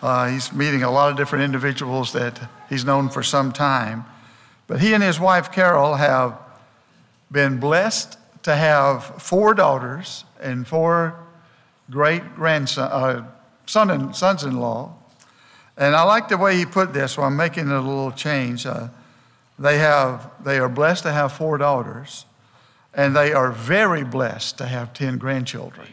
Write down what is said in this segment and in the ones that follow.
He's meeting a lot of different individuals that he's known for some time. But he and his wife, Carol, have been blessed to have 4 daughters and 4 sons-in-law. And I like the way he put this, so I'm making a little change. They are blessed to have 4 daughters, and they are very blessed to have 10 grandchildren.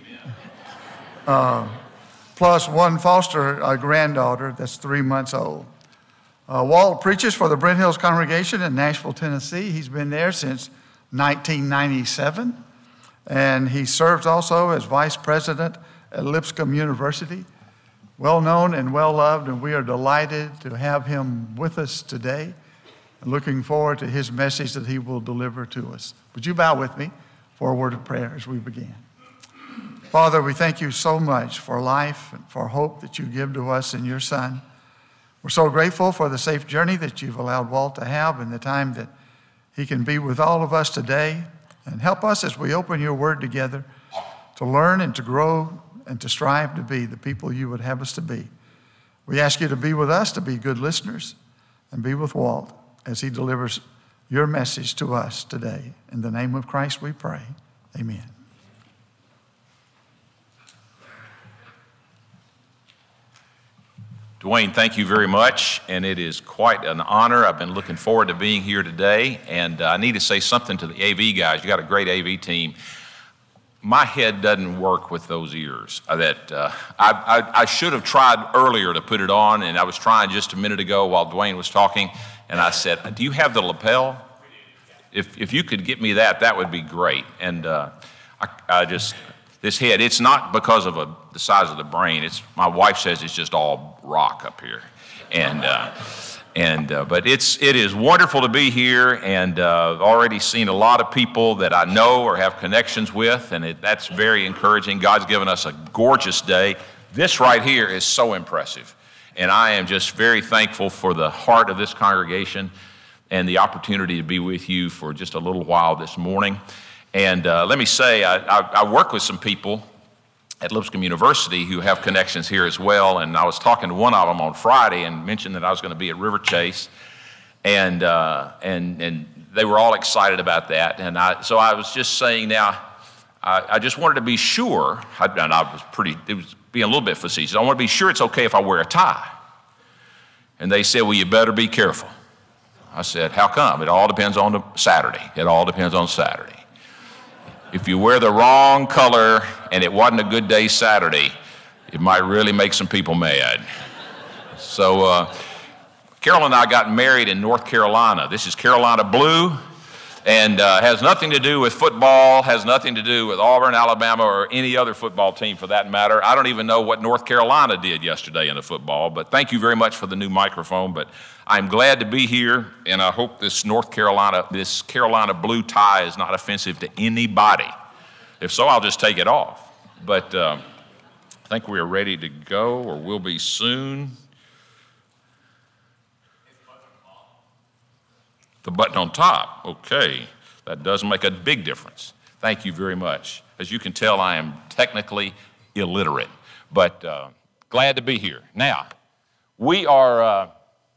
Plus 1 foster granddaughter that's 3 months old. Walt preaches for the Brent Hills congregation in Nashville, Tennessee. He's been there since 1997, and he serves also as vice president at Lipscomb University. Well known and well loved, and we are delighted to have him with us today. Looking forward to his message that he will deliver to us. Would you bow with me for a word of prayer as we begin? Father, we thank you so much for life and for hope that you give to us in your Son. We're so grateful for the safe journey that you've allowed Walt to have and the time that he can be with all of us today. And help us as we open your word together to learn and to grow and to strive to be the people you would have us to be. We ask you to be with us, to be good listeners, and be with Walt as he delivers your message to us today. In the name of Christ we pray. Amen. Dwayne, thank you very much, and it is quite an honor. I've been looking forward to being here today, and I need to say something to the AV guys. You got a great AV team. My head doesn't work with those ears. I should have tried earlier to put it on, and I was trying just a minute ago while Dwayne was talking, and I said, do you have the lapel? If you could get me that would be great. And this head, it's not because of the size of the brain. My wife says it's just all rock up here. But it is wonderful to be here, and I've already seen a lot of people that I know or have connections with, and that's very encouraging. God's given us a gorgeous day. This right here is so impressive, and I am just very thankful for the heart of this congregation and the opportunity to be with you for just a little while this morning. And let me say, I work with some people at Lipscomb University who have connections here as well, and I was talking to one of them on Friday and mentioned that I was going to be at River Chase, and they were all excited about that. And so I was just saying now, I just wanted to be sure, it was being a little bit facetious, I want to be sure it's okay if I wear a tie. And they said, well, you better be careful. I said, how come? It all depends on the Saturday. It all depends on Saturday. If you wear the wrong color and it wasn't a good day Saturday, it might really make some people mad. So Carol and I got married in North Carolina. This is Carolina blue, and has nothing to do with football, has nothing to do with Auburn, Alabama, or any other football team for that matter. I don't even know what North Carolina did yesterday in the football, but thank you very much for the new microphone. But I'm glad to be here, and I hope this Carolina blue tie is not offensive to anybody. If so, I'll just take it off. But I think we are ready to go, or will be soon. The button on top, okay. That does make a big difference. Thank you very much. As you can tell, I am technically illiterate, but glad to be here. Now, we are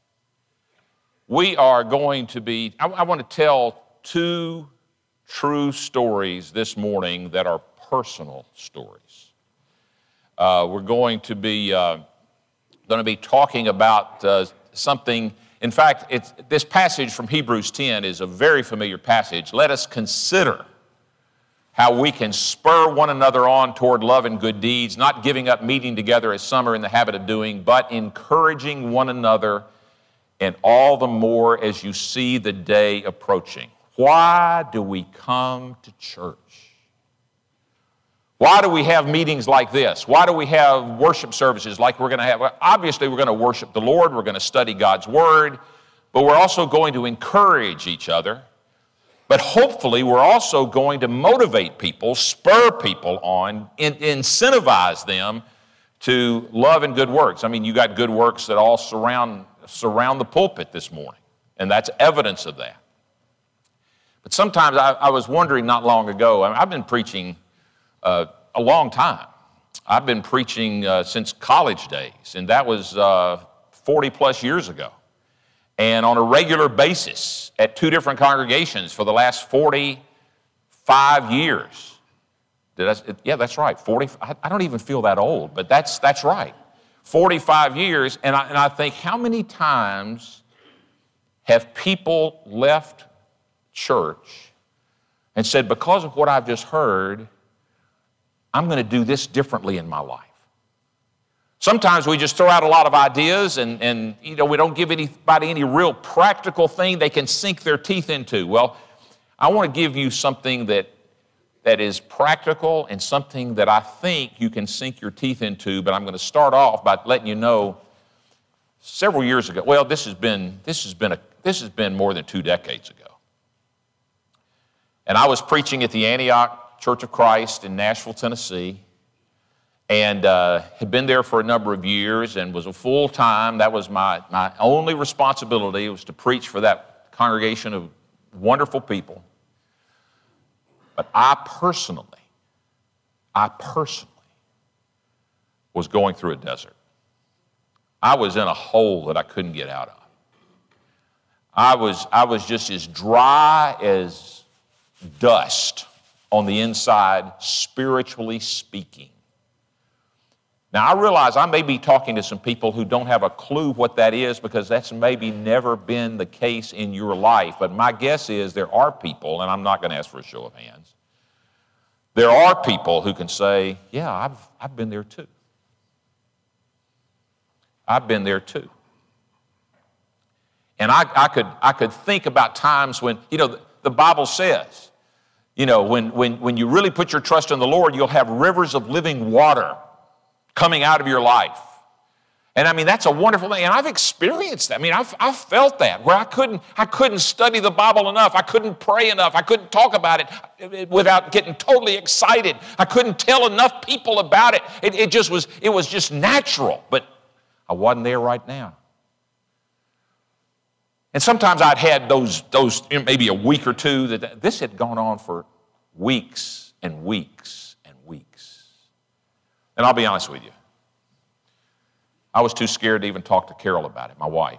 going to be, I want to tell 2 true stories this morning that are personal stories. We're going to be talking about something. In fact, this passage from Hebrews 10 is a very familiar passage. Let us consider how we can spur one another on toward love and good deeds, not giving up meeting together as some are in the habit of doing, but encouraging one another, and all the more as you see the day approaching. Why do we come to church? Why do we have meetings like this? Why do we have worship services like we're going to have? Well, obviously, we're going to worship the Lord. We're going to study God's Word. But we're also going to encourage each other. But hopefully, we're also going to motivate people, spur people on, incentivize them to love and good works. I mean, you got good works that all surround the pulpit this morning. And that's evidence of that. But sometimes I was wondering not long ago, I've been preaching a long time, I've been preaching since college days, and that was 40 plus years ago. And on a regular basis at 2 different congregations for the last 45 years. Yeah, that's right. 40. I don't even feel that old, but that's right. 45 years, and I think, how many times have people left church and said, because of what I've just heard, I'm going to do this differently in my life. Sometimes we just throw out a lot of ideas and we don't give anybody any real practical thing they can sink their teeth into. Well, I want to give you something that is practical and something that I think you can sink your teeth into, but I'm going to start off by letting you know several years ago. Well, this has been more than 2 decades ago. And I was preaching at the Antioch Church of Christ in Nashville, Tennessee, and had been there for a number of years and was a full-time. That was my only responsibility, was to preach for that congregation of wonderful people. But I personally was going through a desert. I was in a hole that I couldn't get out of. I was just as dry as dust on the inside, spiritually speaking. Now, I realize I may be talking to some people who don't have a clue what that is, because that's maybe never been the case in your life. But my guess is there are people, and I'm not going to ask for a show of hands, there are people who can say, yeah, I've been there too. I've been there too. And I could think about times when, the Bible says, when you really put your trust in the Lord, you'll have rivers of living water coming out of your life. And I mean, that's a wonderful thing. And I've experienced that. I mean, I've felt that, where I couldn't study the Bible enough. I couldn't pray enough. I couldn't talk about it without getting totally excited. I couldn't tell enough people about it. It was just natural, but I wasn't there right now. And sometimes I'd had those maybe a week or two, that this had gone on for weeks and weeks and weeks. And I'll be honest with you, I was too scared to even talk to Carol about it, my wife.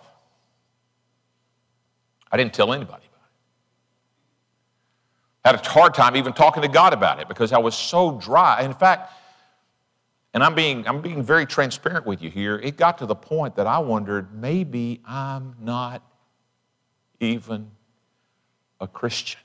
I didn't tell anybody about it. Had a hard time even talking to God about it, because I was so dry. In fact, and I'm being very transparent with you here, it got to the point that I wondered, maybe I'm not even a Christian.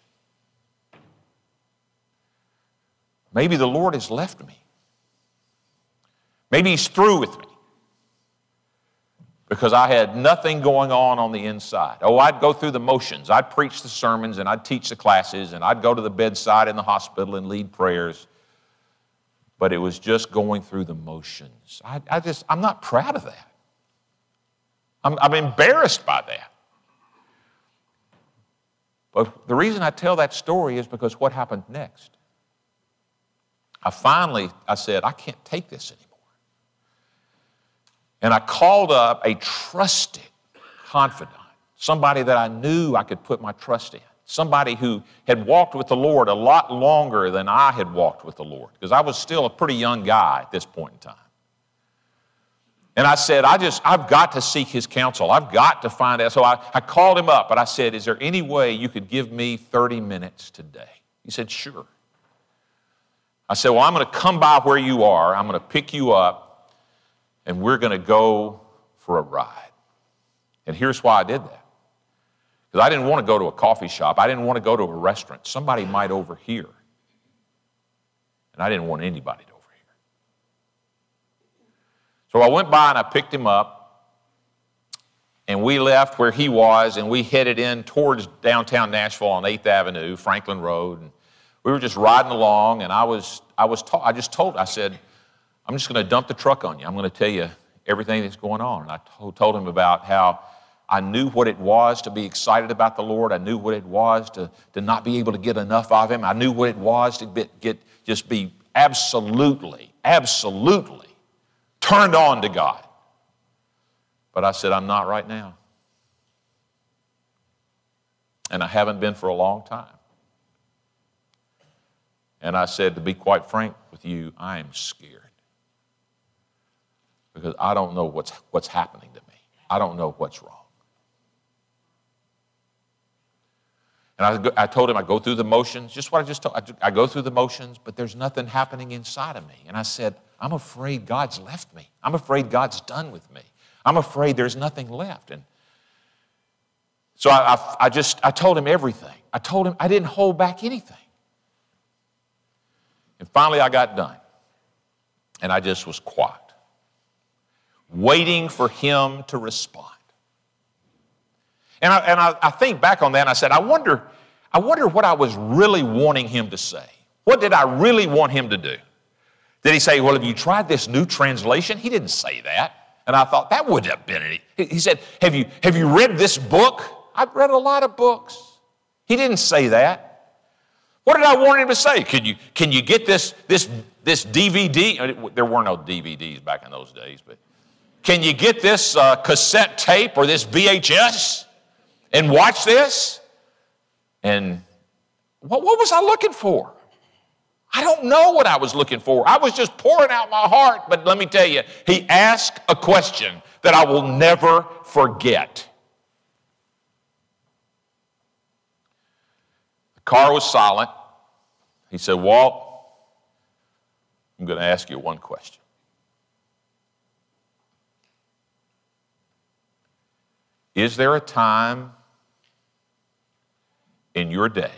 Maybe the Lord has left me. Maybe He's through with me, because I had nothing going on the inside. Oh, I'd go through the motions. I'd preach the sermons, and I'd teach the classes, and I'd go to the bedside in the hospital and lead prayers. But it was just going through the motions. I'm not proud of that. I'm embarrassed by that. But the reason I tell that story is because what happened next. I said, I can't take this anymore. And I called up a trusted confidant, somebody that I knew I could put my trust in, somebody who had walked with the Lord a lot longer than I had walked with the Lord, because I was still a pretty young guy at this point in time. And I said, I've got to seek His counsel. I've got to find out. So I called him up, and I said, is there any way you could give me 30 minutes today? He said, sure. I said, well, I'm going to come by where you are. I'm going to pick you up, and we're going to go for a ride. And here's why I did that. Because I didn't want to go to a coffee shop. I didn't want to go to a restaurant. Somebody might overhear. And I didn't want anybody to overhear. So I went by and I picked him up, and we left where he was, and we headed in towards downtown Nashville on 8th Avenue, Franklin Road. And we were just riding along, and I said, I'm just going to dump the truck on you. I'm going to tell you everything that's going on. And I told him about how I knew what it was to be excited about the Lord. I knew what it was to not be able to get enough of Him. I knew what it was to be absolutely turned on to God. But I said, I'm not right now. And I haven't been for a long time. And I said, to be quite frank with you, I am scared. because I don't know what's happening to me. I don't know what's wrong. And I told him I go through the motions, just what I just told. I go through the motions, but there's nothing happening inside of me. And I said, I'm afraid God's left me. I'm afraid God's done with me. I'm afraid there's nothing left. And so I told him everything. I told him I didn't hold back anything. And finally I got done. And I just was quiet, waiting for him to respond. And I think back on that and I said, I wonder what I was really wanting him to say. What did I really want him to do? Did he say, well, have you tried this new translation? He didn't say that. And I thought, that wouldn't have been it. He said, have you read this book? I've read a lot of books. He didn't say that. What did I want him to say? Can you get this DVD? There were no DVDs back in those days, but can you get this cassette tape or this VHS and watch this? And what was I looking for? I don't know what I was looking for. I was just pouring out my heart. But let me tell you, he asked a question that I will never forget. The car was silent. He said, Walt, I'm going to ask you one question. Is there a time in your day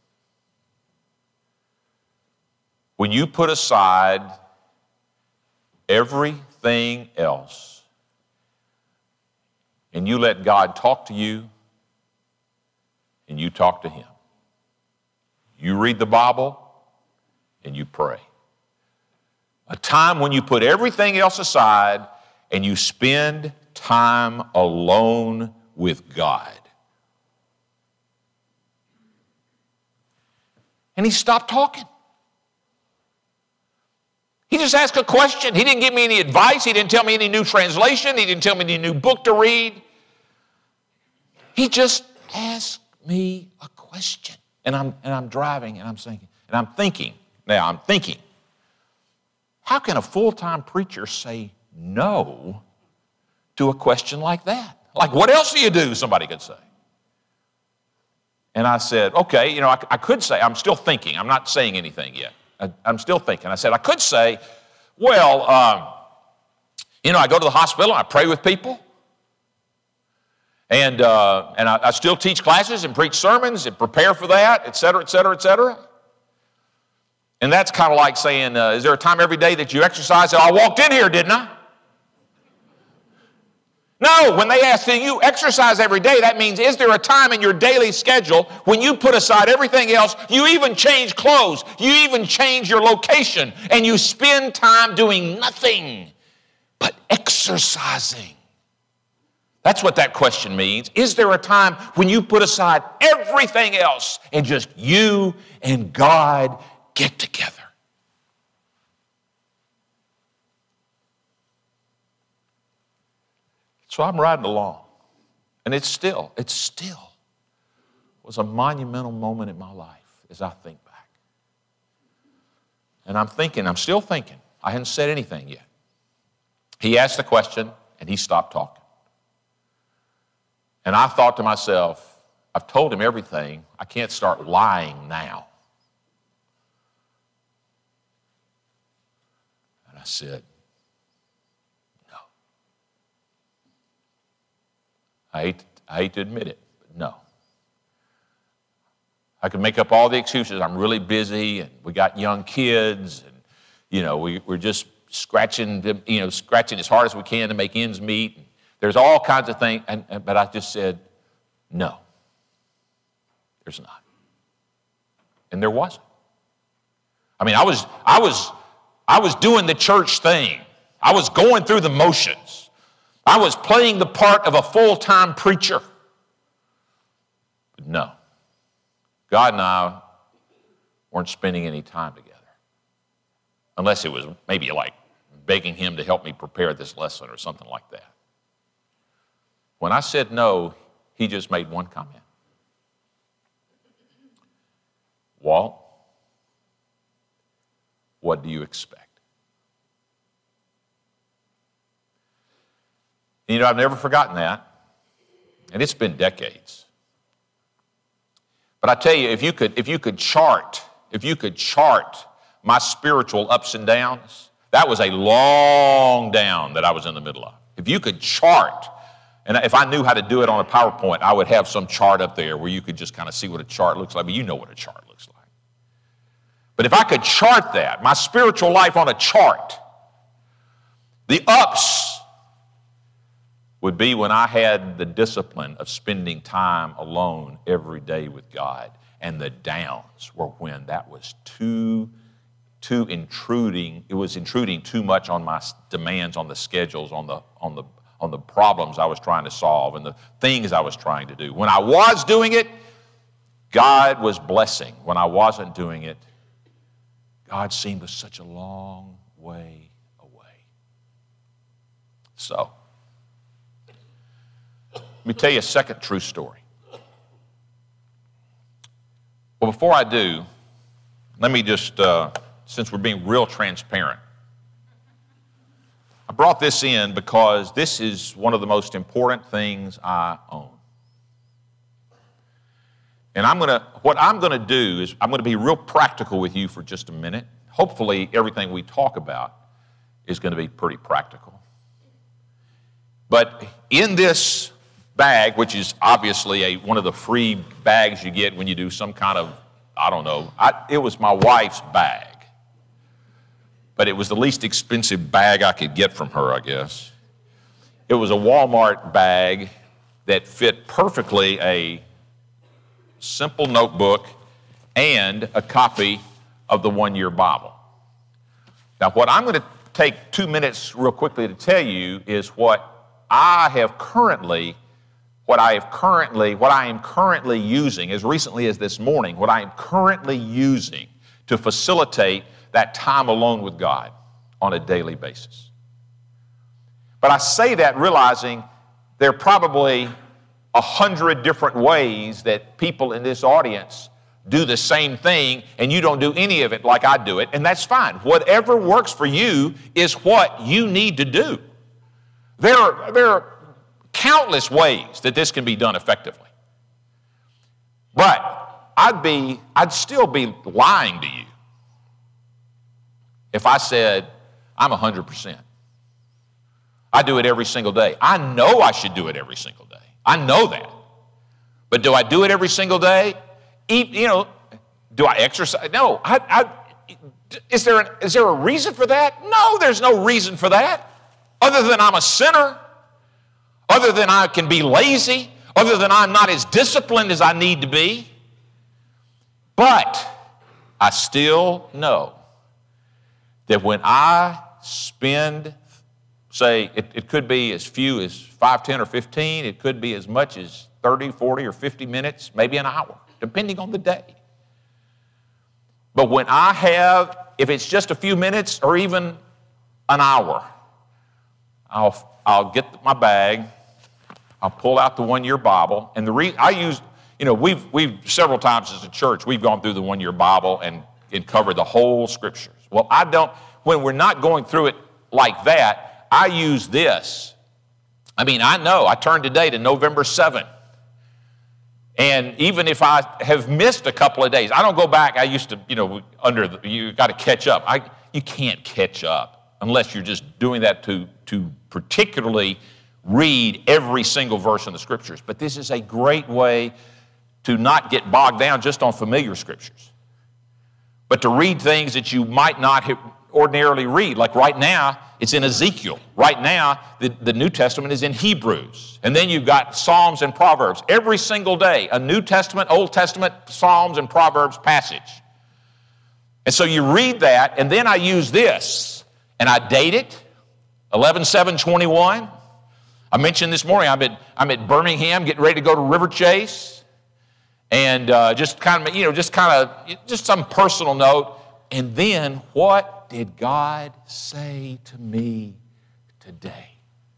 when you put aside everything else and you let God talk to you and you talk to him? You read the Bible and you pray. A time when you put everything else aside and you spend time alone with God. And he stopped talking. He just asked a question. He didn't give me any advice. He didn't tell me any new translation. He didn't tell me any new book to read. He just asked me a question. And I'm driving and I'm thinking, how can a full-time preacher say no to a question like that? Like, what else do you do, somebody could say. And I said, okay, I could say, I'm still thinking. I'm not saying anything yet. I'm still thinking. I said, I could say, well, I go to the hospital and I pray with people. And I still teach classes and preach sermons and prepare for that, et cetera, et cetera, et cetera. And that's kind of like saying, is there a time every day that you exercise? I walked in here, didn't I? No, when they ask, do you exercise every day, that means, is there a time in your daily schedule when you put aside everything else, you even change clothes, you even change your location, and you spend time doing nothing but exercising? That's what that question means. Is there a time when you put aside everything else and just you and God get together? So I'm riding along, and it still was a monumental moment in my life as I think back. And I'm still thinking. I hadn't said anything yet. He asked the question, and he stopped talking. And I thought to myself, I've told him everything. I can't start lying now. And I said, no. I hate to admit it, but no. I could make up all the excuses. I'm really busy, and we got young kids, and we're just scratching as hard as we can to make ends meet. There's all kinds of things, but I just said, no, there's not. And there wasn't. I mean, I was doing the church thing. I was going through the motions. I was playing the part of a full-time preacher. But no, God and I weren't spending any time together. Unless it was maybe like begging him to help me prepare this lesson or something like that. When I said no, he just made one comment. Walt, what do you expect? And, I've never forgotten that. And it's been decades. But I tell you, if you could chart my spiritual ups and downs, that was a long down that I was in the middle of. If you could chart, and if I knew how to do it on a PowerPoint, I would have some chart up there where you could just kind of see what a chart looks like. But you know what a chart looks like. But if I could chart that, my spiritual life on a chart, the ups would be when I had the discipline of spending time alone every day with God. And the downs were when that was too intruding. It was intruding too much on my demands, on the schedules, on the problems I was trying to solve and the things I was trying to do. When I was doing it, God was blessing. When I wasn't doing it, God seemed such a long way away. So, let me tell you a second true story. Well, before I do, let me just, since we're being real transparent, I brought this in because this is one of the most important things I own. And what I'm going to do is I'm going to be real practical with you for just a minute. Hopefully everything we talk about is going to be pretty practical. But in this bag, which is obviously one of the free bags you get when you do some kind of, I don't know, it was my wife's bag. But it was the least expensive bag I could get from her, I guess. It was a Walmart bag that fit perfectly a simple notebook and a copy of the one-year Bible. Now, what I'm going to take 2 minutes real quickly to tell you is what I am currently using, as recently as this morning, what I am currently using to facilitate that time alone with God on a daily basis. But I say that realizing there are probably 100 different ways that people in this audience do the same thing, and you don't do any of it like I do it, and that's fine. Whatever works for you is what you need to do. There are countless ways that this can be done effectively. But I'd still be lying to you if I said I'm 100%. I do it every single day. I know I should do it every single day. I know that. But do I do it every single day? Do I exercise? No. Is there a reason for that? No, there's no reason for that. Other than I'm a sinner, other than I can be lazy, other than I'm not as disciplined as I need to be. But I still know that when I spend, say, it could be as few as 5, 10, or 15, it could be as much as 30, 40, or 50 minutes, maybe an hour, depending on the day. But when I have, if it's just a few minutes or even an hour, I'll get my bag, I'll pull out the one-year Bible, and I use, we've several times as a church, we've gone through the one-year Bible and covered the whole Scriptures. Well, when we're not going through it like that, I use this. I turned today to November 7th. And even if I have missed a couple of days, I don't go back. I used to, you got to catch up. You can't catch up unless you're just doing that to particularly read every single verse in the Scriptures. But this is a great way to not get bogged down just on familiar Scriptures, but to read things that you might not ordinarily read. Like right now, it's in Ezekiel. Right now, the New Testament is in Hebrews. And then you've got Psalms and Proverbs. Every single day, a New Testament, Old Testament, Psalms and Proverbs passage. And so you read that, and then I use this, and I date it, 11/7/21. I mentioned this morning, I'm at Birmingham, getting ready to go to River Chase, and just some personal note. And then, what did God say to me today?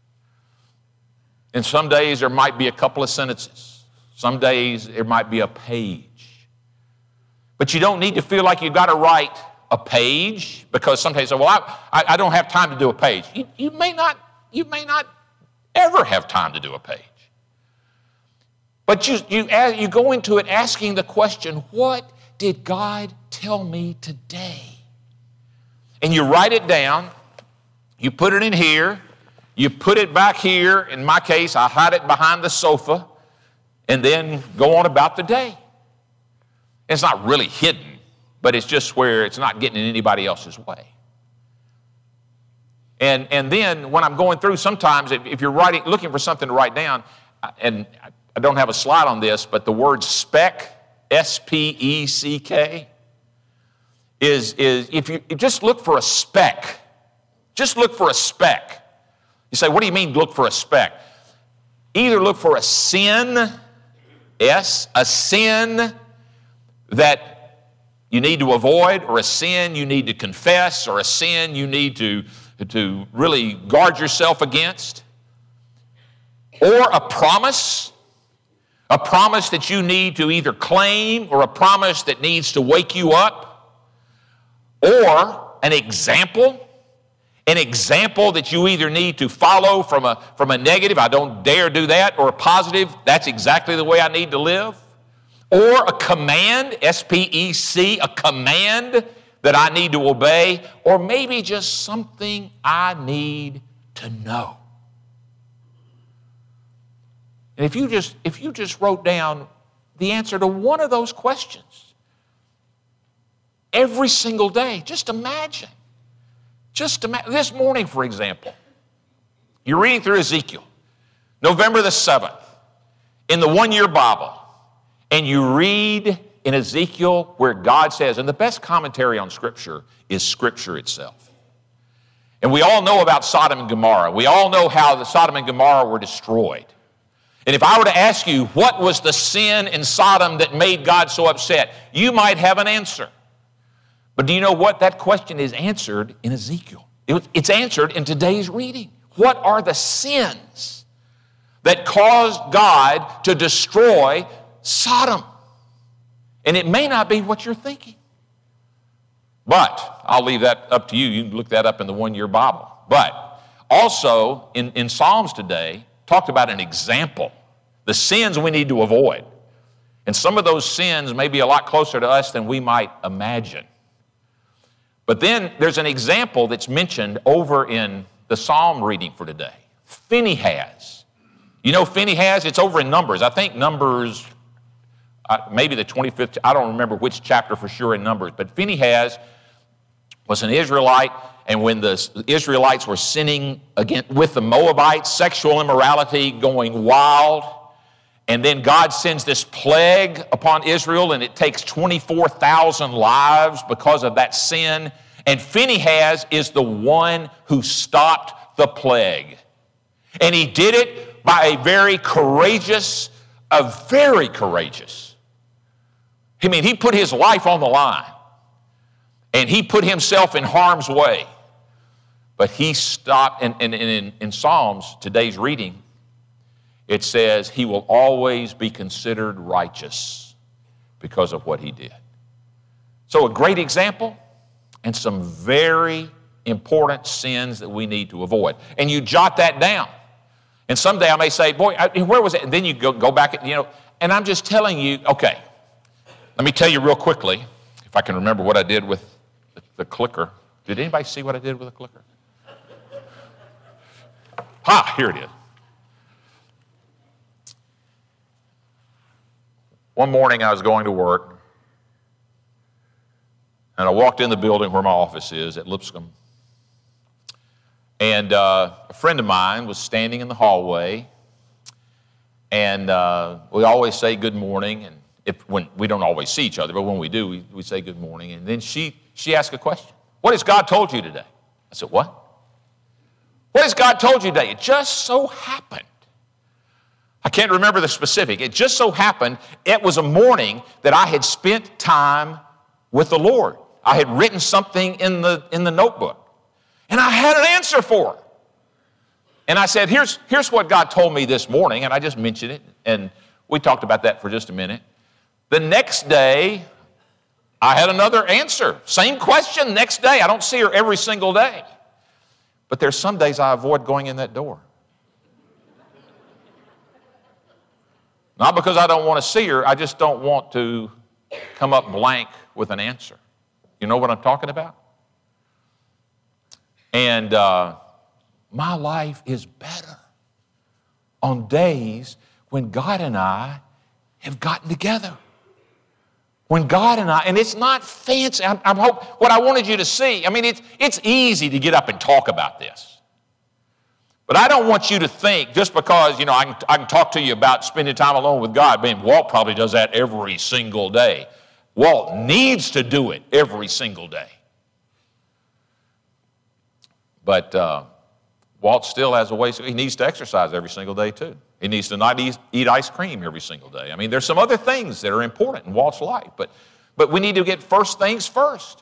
And some days there might be a couple of sentences. Some days there might be a page. But you don't need to feel like you've got to write a page, because sometimes you say, well, I don't have time to do a page. You may not ever have time to do a page. But you go into it asking the question, what did God tell me today? And you write it down, you put it in here, you put it back here. In my case, I hide it behind the sofa, and then go on about the day. It's not really hidden, but it's just where it's not getting in anybody else's way. And then when I'm going through, sometimes if you're looking for something to write down, and I don't have a slide on this, but the word speck, S-P-E-C-K, is if you just look for a speck. Just look for a speck. You say, what do you mean look for a speck? Either look for a sin, a sin that you need to avoid, or a sin you need to confess, or a sin you need to really guard yourself against, or a promise that you need to either claim, or a promise that needs to wake you up, or an example that you either need to follow from a negative, I don't dare do that, or a positive, that's exactly the way I need to live, or a command, S-P-E-C, a command that I need to obey, or maybe just something I need to know. And if you just wrote down the answer to one of those questions every single day, just imagine. This morning, for example, you're reading through Ezekiel, November the 7th, in the one-year Bible, and you read in Ezekiel where God says, and the best commentary on Scripture is Scripture itself. And we all know about Sodom and Gomorrah. We all know how the Sodom and Gomorrah were destroyed. And if I were to ask you, what was the sin in Sodom that made God so upset? You might have an answer. But do you know what? That question is answered in Ezekiel. It's answered in today's reading. What are the sins that caused God to destroy Sodom? And it may not be what you're thinking. But I'll leave that up to you. You can look that up in the one-year Bible. But also in Psalms today, talked about an example, the sins we need to avoid. And some of those sins may be a lot closer to us than we might imagine. But then there's an example that's mentioned over in the Psalm reading for today. Phinehas. You know Phinehas? It's over in Numbers. I think Numbers, maybe the 25th, I don't remember which chapter for sure in Numbers, but Phinehas was an Israelite, and when the Israelites were sinning with the Moabites, sexual immorality going wild, and then God sends this plague upon Israel, and it takes 24,000 lives because of that sin. And Phinehas is the one who stopped the plague. And he did it by a very courageous. He put his life on the line. And he put himself in harm's way. But he stopped, and in Psalms, today's reading, it says he will always be considered righteous because of what he did. So a great example and some very important sins that we need to avoid. And you jot that down. And someday I may say, boy, where was it? And then you go back, and I'm just telling you, okay, let me tell you real quickly, if I can remember what I did with the clicker. Did anybody see what I did with the clicker? Here it is. One morning I was going to work, and I walked in the building where my office is at Lipscomb. And a friend of mine was standing in the hallway, and we always say good morning, and when we don't always see each other, but when we do, we say good morning. And then she asked a question. What has God told you today? I said, what? What has God told you today? It just so happened. I can't remember the specific. It just so happened it was a morning that I had spent time with the Lord. I had written something in the notebook, and I had an answer for it. And I said, here's what God told me this morning, and I just mentioned it, and we talked about that for just a minute. The next day, I had another answer. Same question next day. I don't see her every single day. But there's some days I avoid going in that door. Not because I don't want to see her, I just don't want to come up blank with an answer. You know what I'm talking about? And my life is better on days when God and I have gotten together. When God and I, and it's not fancy. I hope what I wanted you to see, I mean, it's easy to get up and talk about this. But I don't want you to think, just because, I can talk to you about spending time alone with God. I mean, Walt probably does that every single day. Walt needs to do it every single day. But Walt still has a way, he needs to exercise every single day too. He needs to not eat ice cream every single day. I mean, there's some other things that are important in Walt's life, but we need to get first things first.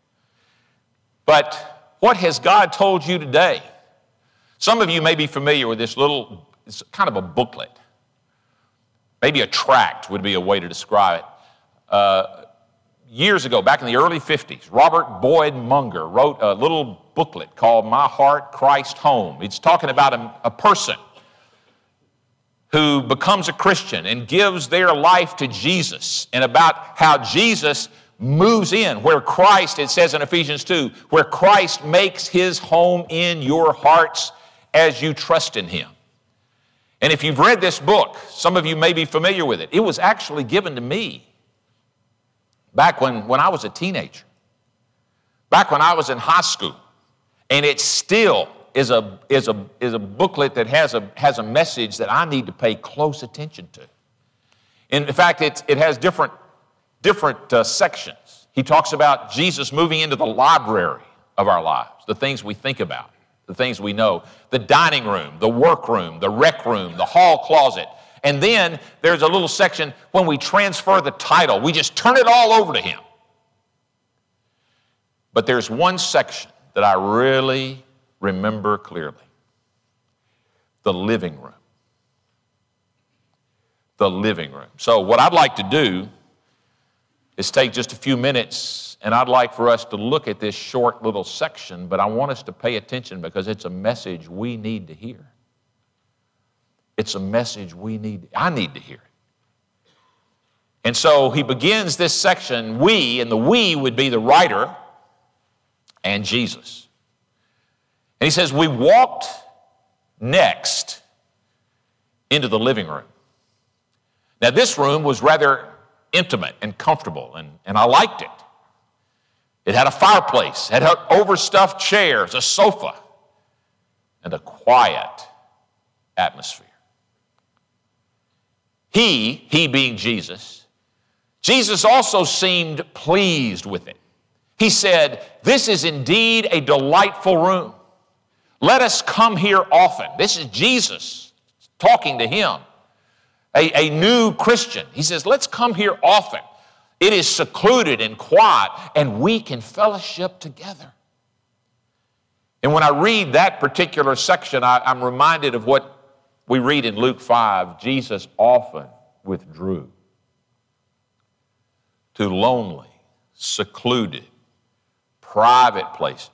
But what has God told you today? Some of you may be familiar with this it's kind of a booklet. Maybe a tract would be a way to describe it. Years ago, back in the early 50s, Robert Boyd Munger wrote a little booklet called My Heart, Christ Home. It's talking about a person who becomes a Christian and gives their life to Jesus, and about how Jesus moves in, where Christ, it says in Ephesians 2, where Christ makes his home in your hearts as you trust in him. And if you've read this book, some of you may be familiar with it. It was actually given to me back when I was a teenager, back when I was in high school. And it still is a booklet that has a message that I need to pay close attention to. In fact, it has different sections. He talks about Jesus moving into the library of our lives, the things we think about, the things we know, the dining room, the workroom, the rec room, the hall closet. And then there's a little section when we transfer the title. We just turn it all over to him. But there's one section that I really remember clearly. The living room. The living room. So what I'd like to do is take just a few minutes, and I'd like for us to look at this short little section, but I want us to pay attention because it's a message we need to hear. It's a message I need to hear it. And so he begins this section, we, and the we would be the writer and Jesus. And he says, we walked next into the living room. Now this room was rather intimate and comfortable, and I liked it. It had a fireplace, it had overstuffed chairs, a sofa, and a quiet atmosphere. He being Jesus also seemed pleased with it. He said, this is indeed a delightful room. Let us come here often. This is Jesus talking to him, a new Christian. He says, let's come here often. It is secluded and quiet, and we can fellowship together. And when I read that particular section, I'm reminded of what we read in Luke 5. Jesus often withdrew to lonely, secluded, private places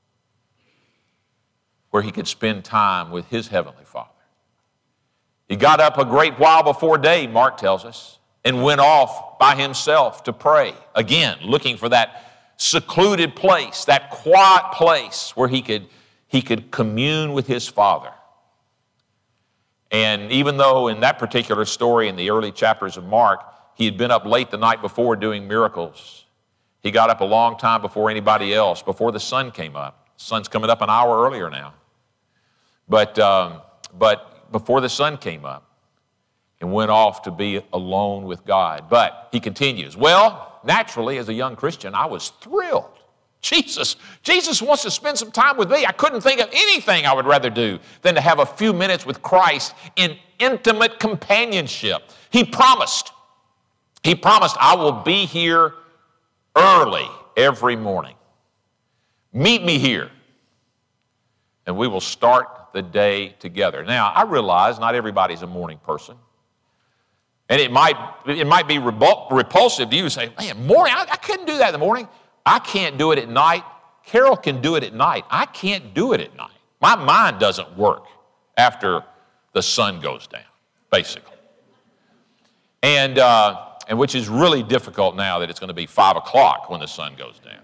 where he could spend time with his heavenly Father. He got up a great while before day, Mark tells us, and went off by himself to pray. Again, looking for that secluded place, that quiet place where he could commune with his Father. And even though in that particular story in the early chapters of Mark, he had been up late the night before doing miracles, he got up a long time before anybody else, before the sun came up. The sun's coming up an hour earlier now. But before the sun came up, and went off to be alone with God. But he continues, well, naturally, as a young Christian, I was thrilled. Jesus wants to spend some time with me. I couldn't think of anything I would rather do than to have a few minutes with Christ in intimate companionship. He promised, I will be here early every morning. Meet me here, and we will start the day together. Now, I realize not everybody's a morning person. And it might be repulsive to you to say, man, morning, I couldn't do that in the morning. I can't do it at night. Carol can do it at night. I can't do it at night. My mind doesn't work after the sun goes down, basically. and which is really difficult now that it's going to be 5 o'clock when the sun goes down.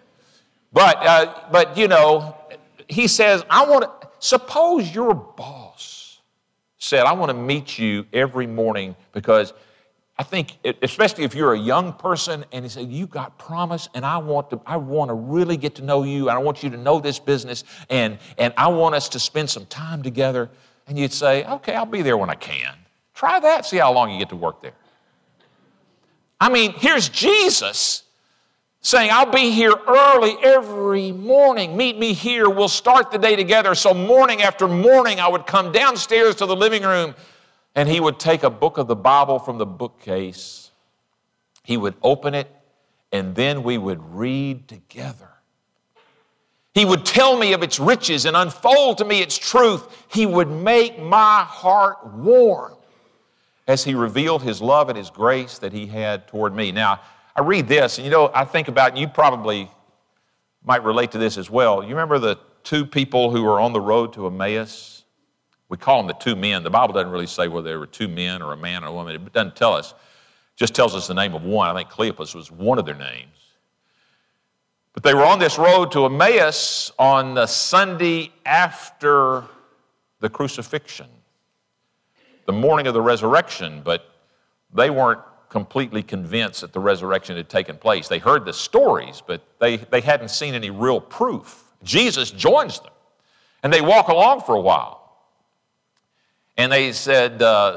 But you know, he says, suppose your boss said, I want to meet you every morning because I think, especially if you're a young person, and he said, you got promise, and I want to really get to know you, and I want you to know this business, and I want us to spend some time together. And you'd say, okay, I'll be there when I can. Try that, see how long you get to work there. I mean, here's Jesus saying, I'll be here early every morning. Meet me here. We'll start the day together. So morning after morning, I would come downstairs to the living room, and he would take a book of the Bible from the bookcase. He would open it, and then we would read together. He would tell me of its riches and unfold to me its truth. He would make my heart warm as he revealed his love and his grace that he had toward me. Now, I read this, and I think about, and you probably might relate to this as well. You remember the two people who were on the road to Emmaus? We call them the two men. The Bible doesn't really say whether they were two men or a man or a woman. It doesn't tell us. It just tells us the name of one. I think Cleopas was one of their names. But they were on this road to Emmaus on the Sunday after the crucifixion, the morning of the resurrection, but they weren't completely convinced that the resurrection had taken place. They heard the stories, but they hadn't seen any real proof. Jesus joins them, and they walk along for a while. And they said,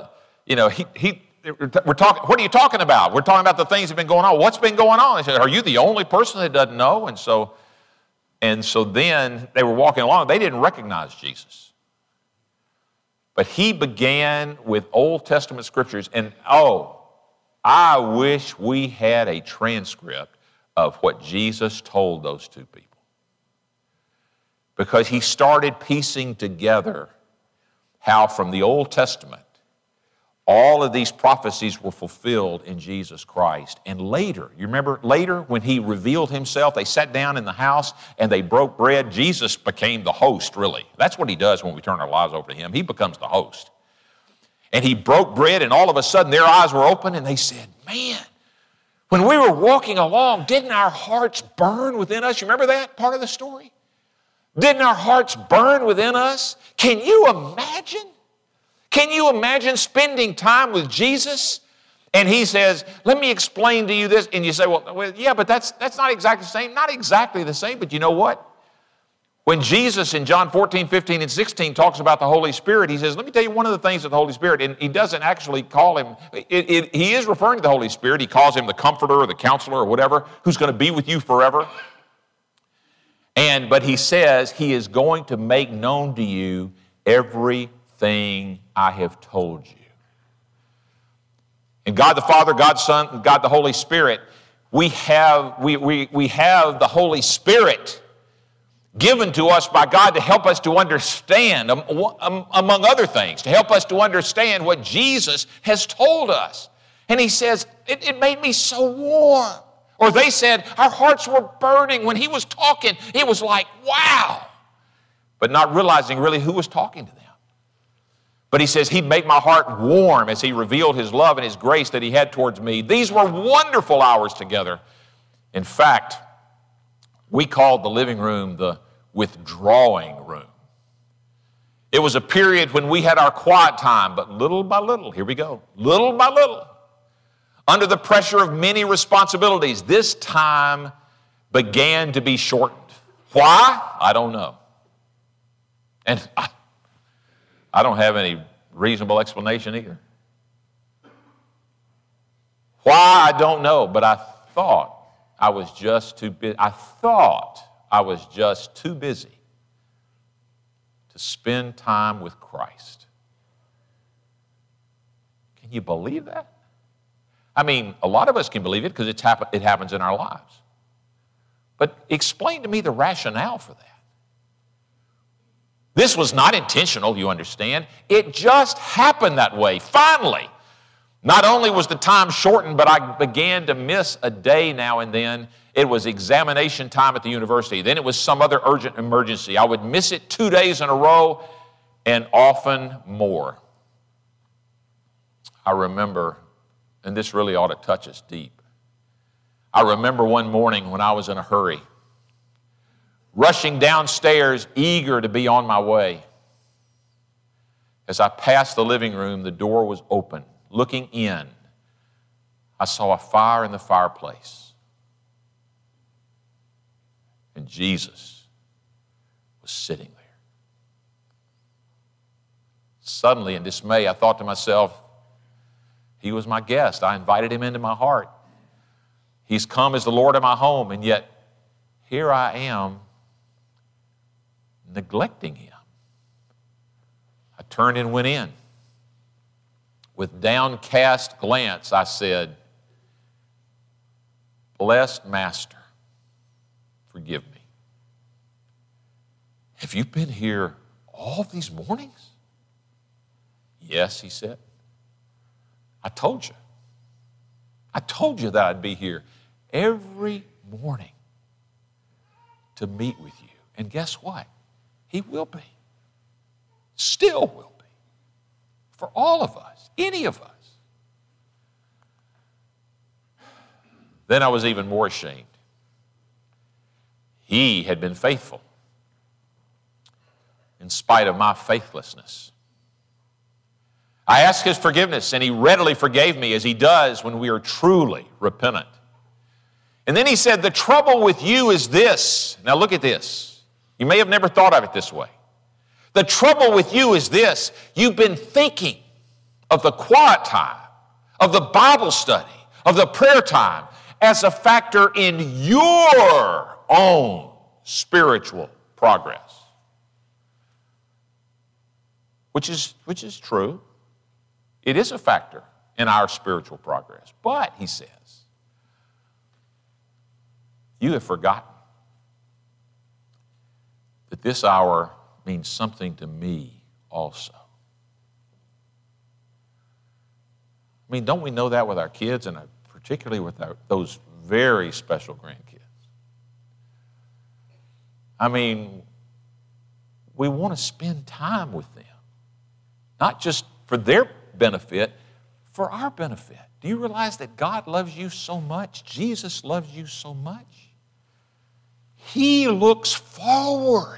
we're talking, what are you talking about? We're talking about the things that have been going on. What's been going on? They said, are you the only person that doesn't know? And so then they were walking along. They didn't recognize Jesus. But he began with Old Testament scriptures. And I wish we had a transcript of what Jesus told those two people. Because he started piecing together how from the Old Testament, all of these prophecies were fulfilled in Jesus Christ. And later, you remember later when he revealed himself, they sat down in the house and they broke bread. Jesus became the host, really. That's what he does when we turn our lives over to him. He becomes the host. And he broke bread, and all of a sudden their eyes were open, and they said, man, when we were walking along, didn't our hearts burn within us? You remember that part of the story? Didn't our hearts burn within us? Can you imagine? Can you imagine spending time with Jesus? And he says, let me explain to you this. And you say, well yeah, but that's not exactly the same. Not exactly the same, but you know what? When Jesus in John 14, 15, and 16 talks about the Holy Spirit, he says, let me tell you one of the things of the Holy Spirit. And he doesn't actually call him, he is referring to the Holy Spirit. He calls him the Comforter or the Counselor or whatever, who's going to be with you forever. But he says he is going to make known to you everything I have told you. And God the Father, God the Son, and God the Holy Spirit, we have the Holy Spirit given to us by God to help us to understand, among other things, to help us to understand what Jesus has told us. And he says, it made me so warm. Or they said, our hearts were burning when he was talking. It was like, wow. But not realizing really who was talking to them. But he says, he'd make my heart warm as he revealed his love and his grace that he had towards me. These were wonderful hours together. In fact, we called the living room the withdrawing room. It was a period when we had our quiet time, but little by little, here we go, little by little, under the pressure of many responsibilities, this time began to be shortened. Why? I don't know. And I don't have any reasonable explanation either. Why? I don't know, but I thought I was just too busy. I thought I was just too busy to spend time with Christ. Can you believe that? I mean, a lot of us can believe it because it happens in our lives. But explain to me the rationale for that. This was not intentional, you understand. It just happened that way, finally. Not only was the time shortened, but I began to miss a day now and then. It was examination time at the university. Then it was some other urgent emergency. I would miss it 2 days in a row and often more. I remember and this really ought to touch us deep. I remember one morning when I was in a hurry, rushing downstairs, eager to be on my way. As I passed the living room, the door was open. Looking in, I saw a fire in the fireplace. And Jesus was sitting there. Suddenly, in dismay, I thought to myself, he was my guest. I invited him into my heart. He's come as the Lord of my home, and yet here I am neglecting him. I turned and went in. With downcast glance, I said, "Blessed Master, forgive me. Have you been here all these mornings?" "Yes," he said. I told you. I told you that I'd be here every morning to meet with you. And guess what? He will be. Still will be. For all of us, any of us. Then I was even more ashamed. He had been faithful in spite of my faithlessness. I asked his forgiveness, and he readily forgave me, as he does when we are truly repentant. And then he said, "The trouble with you is this." Now look at this. You may have never thought of it this way. The trouble with you is this. You've been thinking of the quiet time, of the Bible study, of the prayer time as a factor in your own spiritual progress. Which is true. It is a factor in our spiritual progress. But, he says, you have forgotten that this hour means something to me also. I mean, don't we know that with our kids, and particularly with those very special grandkids? I mean, we want to spend time with them, not just for their benefit, for our benefit. Do you realize that God loves you so much? Jesus loves you so much. He looks forward.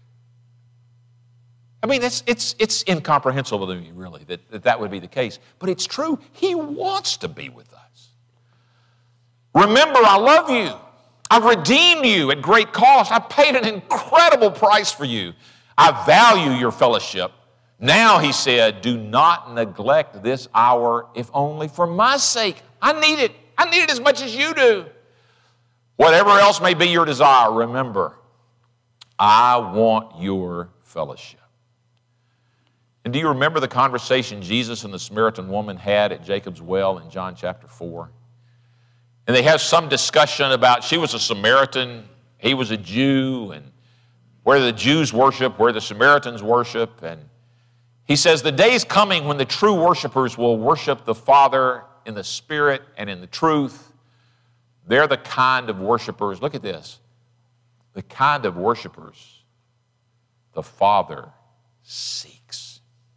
I mean, it's incomprehensible to me, really, that would be the case. But it's true. He wants to be with us. Remember, I love you. I've redeemed you at great cost. I paid an incredible price for you. I value your fellowship. Now, he said, do not neglect this hour, if only for my sake. I need it. I need it as much as you do. Whatever else may be your desire, remember, I want your fellowship. And do you remember the conversation Jesus and the Samaritan woman had at Jacob's well in John chapter 4? And they have some discussion about, she was a Samaritan, he was a Jew, and where the Jews worship, where the Samaritans worship. And he says, the day's coming when the true worshipers will worship the Father in the Spirit and in the truth. They're the kind of worshipers, look at this, the kind of worshipers the Father seeks.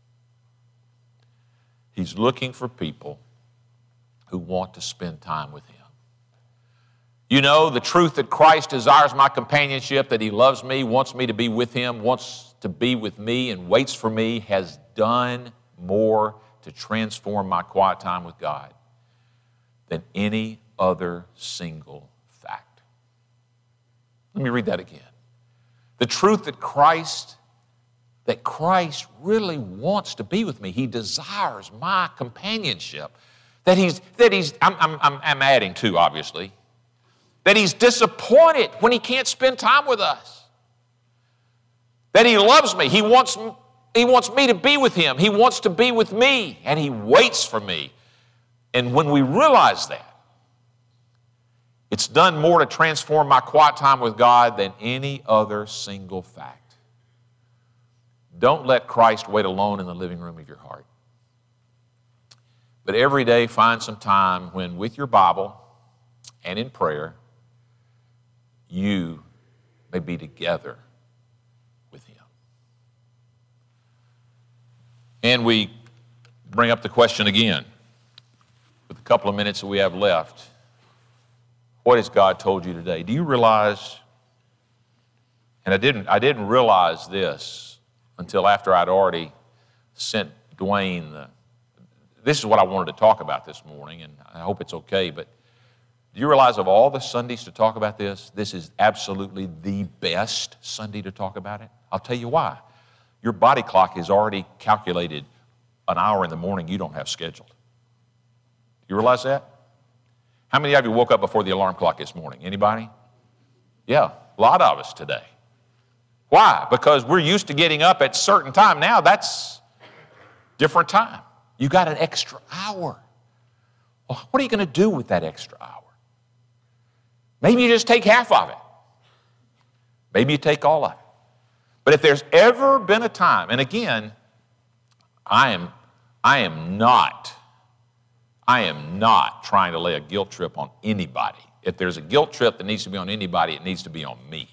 He's looking for people who want to spend time with him. You know, the truth that Christ desires my companionship, that he loves me, wants me to be with him, wants to be with me, and waits for me, has done more to transform my quiet time with God than any other single fact. Let me read that again. The truth that Christ really wants to be with me. He desires my companionship. I'm adding to, obviously, that he's disappointed when he can't spend time with us. That he loves me. He wants me to be with him. He wants to be with me, and he waits for me. And when we realize that, it's done more to transform my quiet time with God than any other single fact. Don't let Christ wait alone in the living room of your heart. But every day find some time when, with your Bible and in prayer, you may be together with him. And we bring up the question again. couple of minutes that we have left, what has God told you today? Do you realize, and I didn't realize this until after I'd already sent Dwayne this is what I wanted to talk about this morning, and I hope it's okay, but do you realize of all the Sundays to talk about this is absolutely the best Sunday to talk about it? I'll tell you why. Your body clock has already calculated an hour in the morning you don't have scheduled. Do you realize that? How many of you woke up before the alarm clock this morning? Anybody? Yeah, a lot of us today. Why? Because we're used to getting up at a certain time. Now that's different time. You got an extra hour. Well, what are you going to do with that extra hour? Maybe you just take half of it. Maybe you take all of it. But if there's ever been a time, and again, I am not trying to lay a guilt trip on anybody. If there's a guilt trip that needs to be on anybody, it needs to be on me.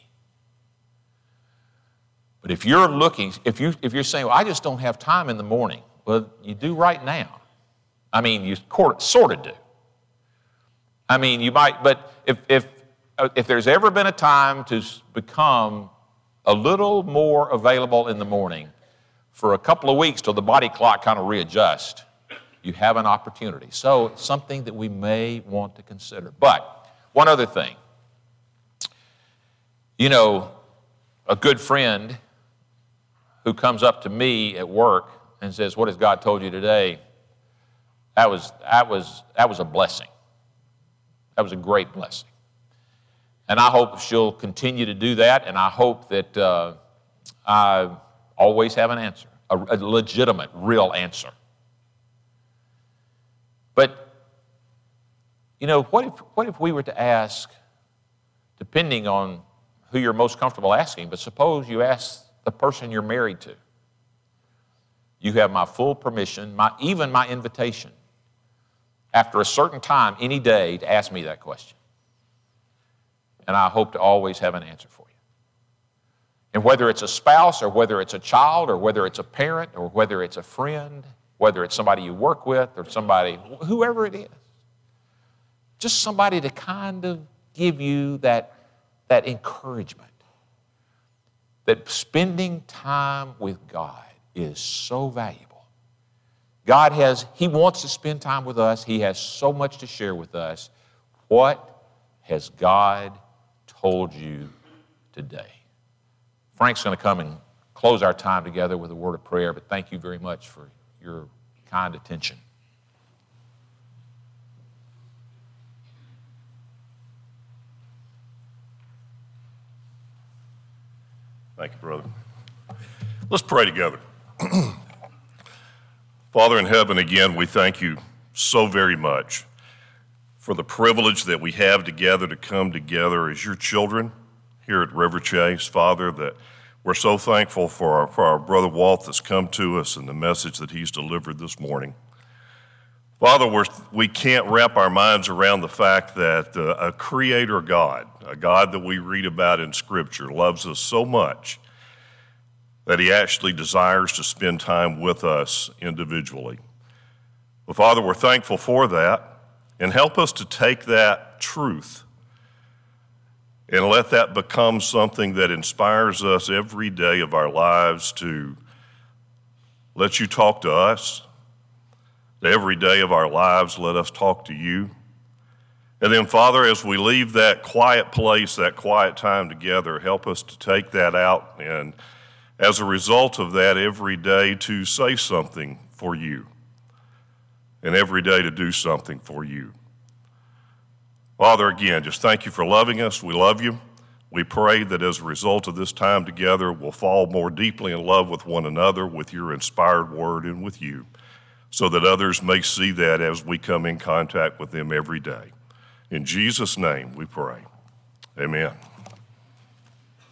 But if you're saying, well, I just don't have time in the morning, well, you do right now. I mean, you sort of do. I mean, you might, but if there's ever been a time to become a little more available in the morning for a couple of weeks till the body clock kind of readjusts, you have an opportunity. So it's something that we may want to consider. But one other thing. You know, a good friend who comes up to me at work and says, "What has God told you today?" That was a blessing. That was a great blessing. And I hope she'll continue to do that, and I hope that I always have an answer, a legitimate, real answer. But, you know, what if we were to ask, depending on who you're most comfortable asking, but suppose you ask the person you're married to. You have my full permission, even my invitation, after a certain time, any day, to ask me that question. And I hope to always have an answer for you. And whether it's a spouse, or whether it's a child, or whether it's a parent, or whether it's a friend, whether it's somebody you work with, or somebody, whoever it is, just somebody to kind of give you that encouragement that spending time with God is so valuable. He wants to spend time with us. He has so much to share with us. What has God told you today? Frank's going to come and close our time together with a word of prayer, but thank you very much for your kind attention. Thank you, brother. Let's pray together. Father in heaven, again, we thank you so very much for the privilege that we have together to come together as your children here at River Chase. Father, that we're so thankful for our brother Walt that's come to us and the message that he's delivered this morning. Father, we can't wrap our minds around the fact that a creator God, a God that we read about in Scripture, loves us so much that he actually desires to spend time with us individually. Well, Father, we're thankful for that, and help us to take that truth and let that become something that inspires us every day of our lives to let you talk to us. Every day of our lives, let us talk to you. And then, Father, as we leave that quiet place, that quiet time together, help us to take that out and, as a result of that, every day to say something for you and every day to do something for you. Father, again, just thank you for loving us. We love you. We pray that as a result of this time together, we'll fall more deeply in love with one another, with your inspired word, and with you, so that others may see that as we come in contact with them every day. In Jesus' name we pray. Amen.